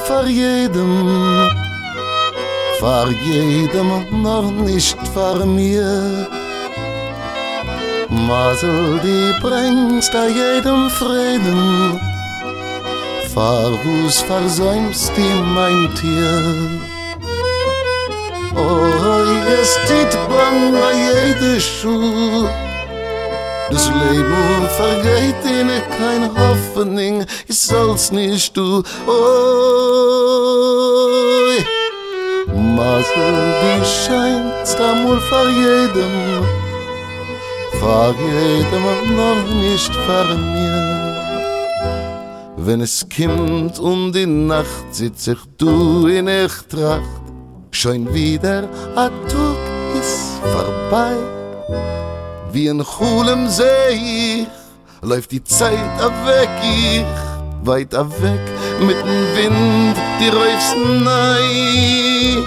vor jedem, noch nicht vor mir. Masel, die bringst a jedem Frieden, Verwus versäumst die mein Tier. Oh, es tut bang a jede Schuh, das Leben vergeht in kein Hoffnung, ich soll's nicht du. Oh, Masel, die scheinst amul vor jedem, noch nicht vor mir. Wenn es kommt die Nacht, sitz ich du in Tracht, schon wieder a Tag ist vorbei. Wie ein Chulem seh ich, läuft die Zeit weg, ich weit weg mit dem Wind, die Räufs nein.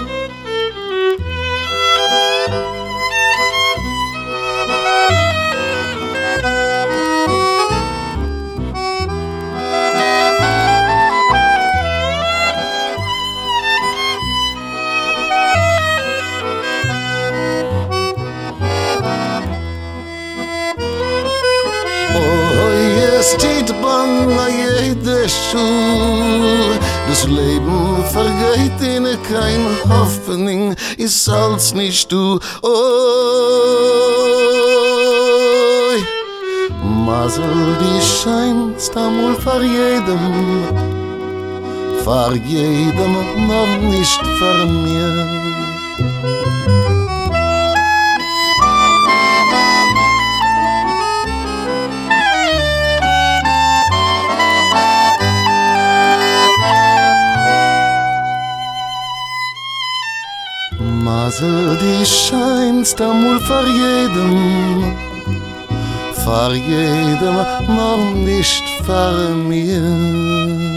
Es steht bang a jede Schuh, das Leben vergeht in kein Hoffnung, ich soll's nicht du. Oh, Masel, die scheinst amul vor jedem, noch nicht vor mir. Masel, die scheinst amul vor jedem, noch nicht vor mir.